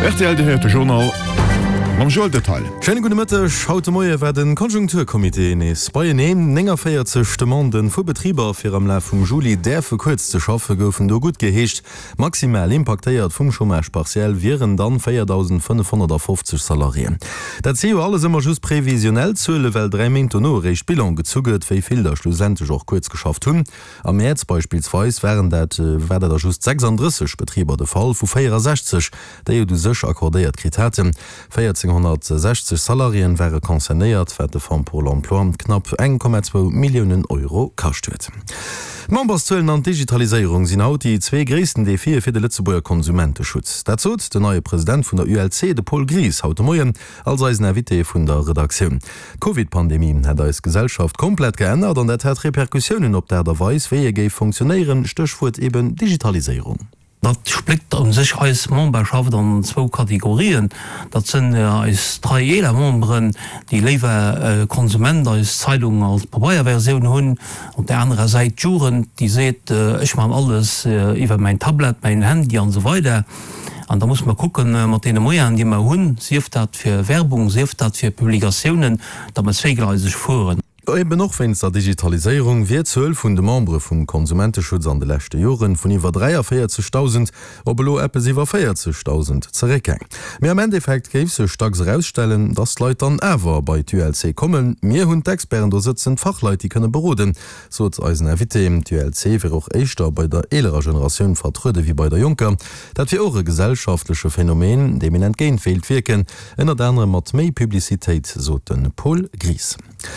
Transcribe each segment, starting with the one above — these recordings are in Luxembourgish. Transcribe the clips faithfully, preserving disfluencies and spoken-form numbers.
R T L de Journal Detail. Schöne gute Mitte, heute Morgen werden Konjunkturkomitee ist. Bei einem länger feiert sich Stimmenden für Betrieber für am Lauf vom Juli der für kurz zu schaffen dürfen, do gut gehecht. Maximal impactiert vom Chômage partiell wären dann viertausendfünfhundertfünfzig Salarien. Das C E O alles immer just prävisionell zu, weil drei Monate noch recht Bildung gezuget, wie viel da schlussendlich auch kurz geschafft haben. Am März beispielsweise wären das, äh, wäre da just sechsunddreißig Betrieber der Fall, von vierundsechzig, die du sich akkordiert gekriegt hätten. vierzehnhundertsechzig Salarien wäre konzerniert, werde von Pôle emploi knapp eins Komma zwei Millionen Euro kostet. Mamberzöllen an Digitalisierung sind haut die zwei größten Defizite für den Lützeburger Konsumentenschutz. Dazu der neue Präsident von der U L C, de Paul Gries, heute Morgen als ein Invité von der Redaktion. Die Covid-Pandemie hat als Gesellschaft komplett geändert und das hat Reperkussionen auf der Weise, wie er funktionieren, Stichwort eben Digitalisierung. Dat splitt an sich als Memberschaft an zwei Kategorien. Dat sind ja als drei jeder Membern, die lewe äh, Konsumenten als Zeitung als Papierversion hun und der andere Seite Juren, die seht äh, ich mal alles äh, über mein Tablet, mein Handy und so weiter. Und da muss man gucken, äh, mit den Moyen, die man hun, sieft dat für Werbung, sieft dat für Publikationen, da man zweigleisig fuhren. Eben noch wenn der Digitalisierung wird zwölf von den Membre vom Konsumentenschutz an den letzten Jahren von über dreiundvierzigtausend ob etwas über vierzigtausend zurückgehen. Mehr im Endeffekt gibt es stark herausstellen, dass die Leute dann aber bei der U L C kommen. Wir haben Experten da sitzen, Fachleute, die können beraten. So als ein Invité, die U L C wird auch echter bei der älteren Generation vertreten wie bei der Junker. Das wird auch ein gesellschaftliches Phänomen, dem ihnen entgehen fehlt wirken. Einer der anderen mit mehr Publizität, so den Paul Gries.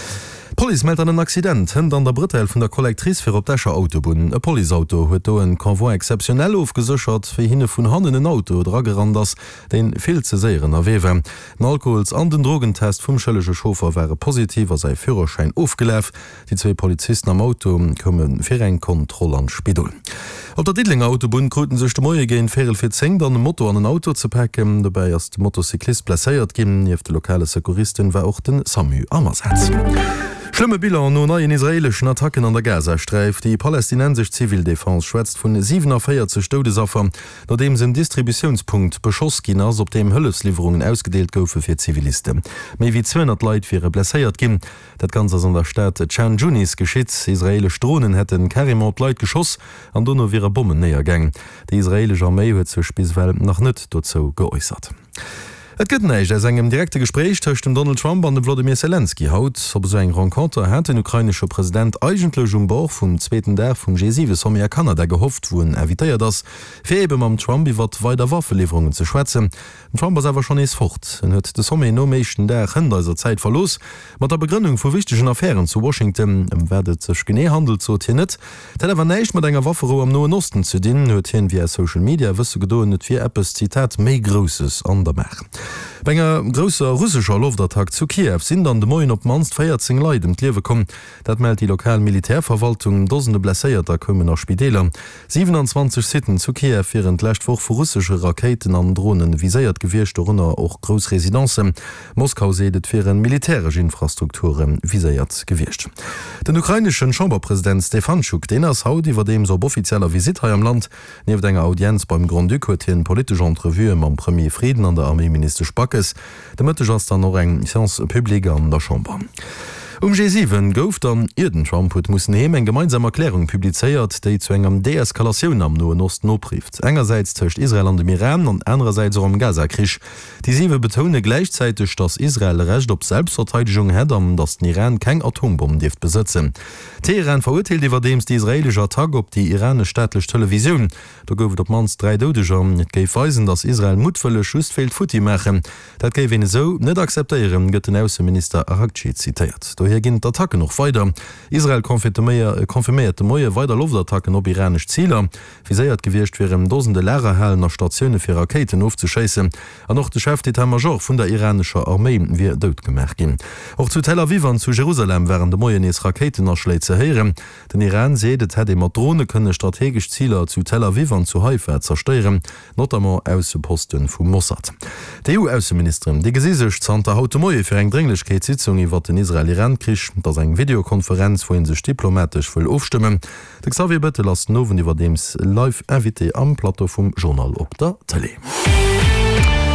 Police meldet einen Accident hin an der Brittel von der Kollektrice für op Dächer Autobahn. Ein Polizeauto hat ein Konvoi exceptionell aufgesichert, für hinne von Hand ein Auto drageran das, den viel zu sehen erwewe. Ein Alkohols an den Drogentest vom schëllege Chauffeur wäre positiv, als sein Führerschein aufgelaufen. Die zwei Polizisten am Auto kommen für eine Kontrolle an Spidol. Auf der Diedlinger Autobahn kruten sich die Moje gehen Ferel für zehn, dann ein Motto an ein Auto zu packen. Dabei ist der Motorcyklist blessiert geben. Auf der lokale Securistin war auch den Samu Amasetz. Schlimme Bilder no neuen israelischen Attacken an der Gazastreif. Die palästinensische Zivildefense schwätzt von siebenundvierzig Todesopfern, nachdem sie ein Distributionspunkt beschoss ging, als ob dem Hilfslieferungen ausgedeelt goufe für Zivilisten. Mehr wie zweihundert Leute wären blessiert gin. Das Ganze an der Stadt Chan Yunis geschieht. Israelische Drohnen hätten Karimot Leute geschoss, an donno wäre Bomben näher gegangen. Die israelische Armee hat sich bisweilen noch nicht dazu geäußert. Et gëtt neich ass engem direkte Gespräch tëcht dem Donald Trump an dem Wladimir Zelensky haut. Op so eng Renkonter hat den ukrainsche Präsident eigentlech um Bauch vum zweiten Der vum G sieben Sommer Kanada gehofft, wo en ervitéiert das, fir eben am Trump iwwer weiter Waffelieferungen ze schwätzen. Den Trump was awer schon ees fort. En huet de Sommer noméchen der hëndeiser Zeit verlos, mat der Begründung vu wichtigen Affären zu Washington em werdet sech Genéhandel zo hi net. Dat awer neicht mat enger Waffero am Noen Osten zu dinnen, huet hin wie Social Media wësse gedoen net fir Appes Zitat méi Grosses an der Mer. Wenger grosser russischer Luftattack zu Kiew sind an de Moien op manst vierzehn Leute im Kliewe kom. Dat meldt die lokale Militärverwaltung, dosende blesséierter kommen nach Spideler. siebenundzwanzig Sitten zu Kiew während Lächtwoch vor russische Raketen an Drohnen viséiert gewircht runnner auch Großresidenzen. Moskau sedet firieren militärische Infrastrukturen viséiert gewircht. Den ukrainischen Chamberpräsident Stefanschuk, den as haut iwwer dem so offizieller Visit ha am Land, neef enger Audienz beim Grand Duc en politische Entrevue am Premier Frieden an der Armeeminister Spackes, de Mëtte ass dann noch eng Séance publique an der Chamber. Um G sieben gouf dann Irden Trump huet muss nehmen eng gemeinsame Erklärung publizeiert, déi zu engem Deeskalationun am Noen Osten oprieft. Engerseits töcht Israel an dem Iran und andererseits am Gazakrich. Die Siwe betone gleichzeitig, dass Israel recht op Selbstverteidigung hett, am dass den Iran keng Atombomben dieft besitzen. Teheran verurteilt iwwer dems die israelische Attack op die iranisch staatliche Television. Da goufet op mans drei Dodeger, net geif weisen, dass Israel mutvolle Schustfeld Futi machen. Dat geif en so net akzeptieren, gëtt den Außenminister Arakci zitiert. Daher ginnt Attacke noch weiter. Israel konfirmierte moie weiter Luftattacken op iranisch Zieler. Wie séiert gewircht wären dosende Lehrerhallen nach Stationune fir Raketen aufzuschessen. An noch de Chef d'État-Major vun der iranischer Armee wie deut gemerk gin. Auch zu Tel Aviv an zu Jerusalem wären de Moienes Raketen nach Schlei ze heieren. Den Iran sedet het mat Drohne könne strategisch Zieler zu Tel Aviv an zu Haifa zersteuern, notamment Außenposten vum Mossad. Die E U-Außenministerin, die gesesech Zter haute Moie fir eng Dringlichkeitssitzung iwwer den Israel-Iran krich, dats eng Videokonferenz woin sech diplomatisch vull aufstimmen. De Xavier Bëtte lass nowen iwwer dems live invité am Plateau vum Journal op der Tele.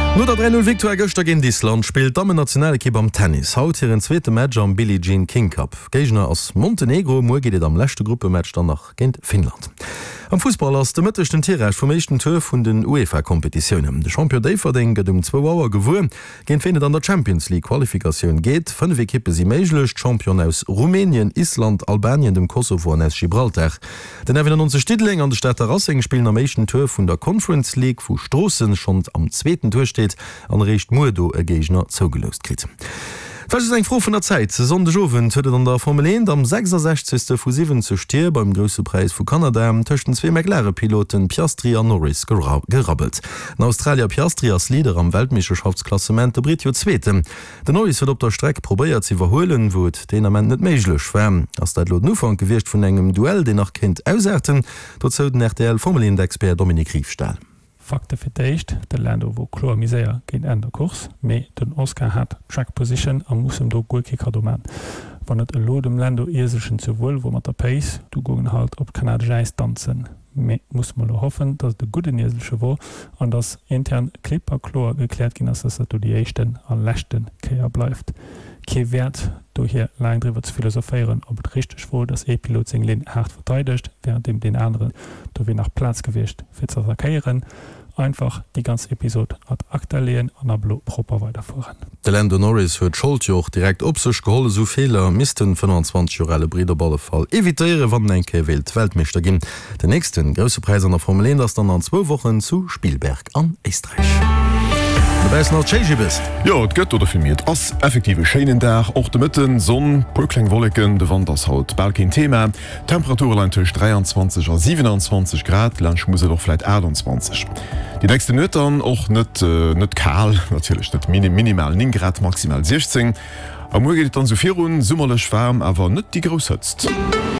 No der drei null Victor Göster gin Island spielt Damen nationale Ki am Tennis. Haut hier en zweete Match am Billie Jean King Cup. Gegner ass Montenegro mo giet am lächte Gruppematch dann nach Gent Finnland. Am Fußball ass de mëttechten Tierreich vum meeschten Tour vun den UEFA-Kompetitionen. De Champion Daverding gët um zwei Auer gewur, gen findet an der Champions League Qualifikation geht, fünf Kippe sie méiglech Champion aus Rumänien, Island, Albanien, dem Kosovo an Gibraltar. Den er an unser Stidling an der Stadt Rassing spielen am meeschten Tour vun der Conference League vu Strossen schon am zweiten Tour steht, an Recht Mudo e Gegner zougelost krit. eng froh von der Zeit sonde Joven huet an der Formel am sechsundsechzigste vu sieben zu stier beim grösse Preis vu Kanada töchten zwei McLaren Piloten Piastri an Norris gerabbelt. In Australia Piastri als Leader am Weltmeisterschaftsklassement der Brit Zzwete. Den Norris wird op der Streck probiert sie verholen wot den am net meiglech schwärm. Ass dat Lot Nufang gewircht vun engem Duell den nach Kind ausärten, dort zou den R T L Formelindexpert Dominik Riefstall. Fakte firdeicht, de Lando wo klo miséier gin en der Kurs, méi den Oscar hat Trackposition an muss do Gukikadoman. Wann et e lo dem Lando Iseschen zewuel, wo mat der Pace du gogen halt op Kanadageis danszen. Me muss man hoffen, dats de gute Iselsche wo an das intern Klipperlor geklärt gin ass du die Echten an lächten Käier bleft. Ke Wert do hier Leindriwer zu philosophieren, ob et richtig wo das E-Pilot seg Lin hart verteidigt, während dem den anderen do wie nach Platz gewichtcht fir ze verkeieren. Einfach die ganze Episode hat akta lehen an der Blo proper weiterfuhren. De Lando Norris huet Schuljoch direkt op sech geholle so Fehler misisten fünfundzwanzig Jahre Briderballlefall evitere wann enke Welt Weltmeister gin. Den nächsten grosse Preis an der Formel das dann an zwei Wochen zu Spielberg an Österreich. Ja, et gëtt oder filmiert ass effektive Scheen der och de Mëtten, Sonn, Purklengwolleken, de Wand ass haut Balkin Thema, Temperaturlandch dreiundzwanzig a siebenundzwanzig Grad, Lach muss doch vielleicht achtundzwanzig. Die nächste Nëttern och net äh, net kahl, natürlich net minim, minimal neun Grad, maximal sechzehn. Am Mo geht dann so vir hun summerlech warm, awer net die Gros hëtzt.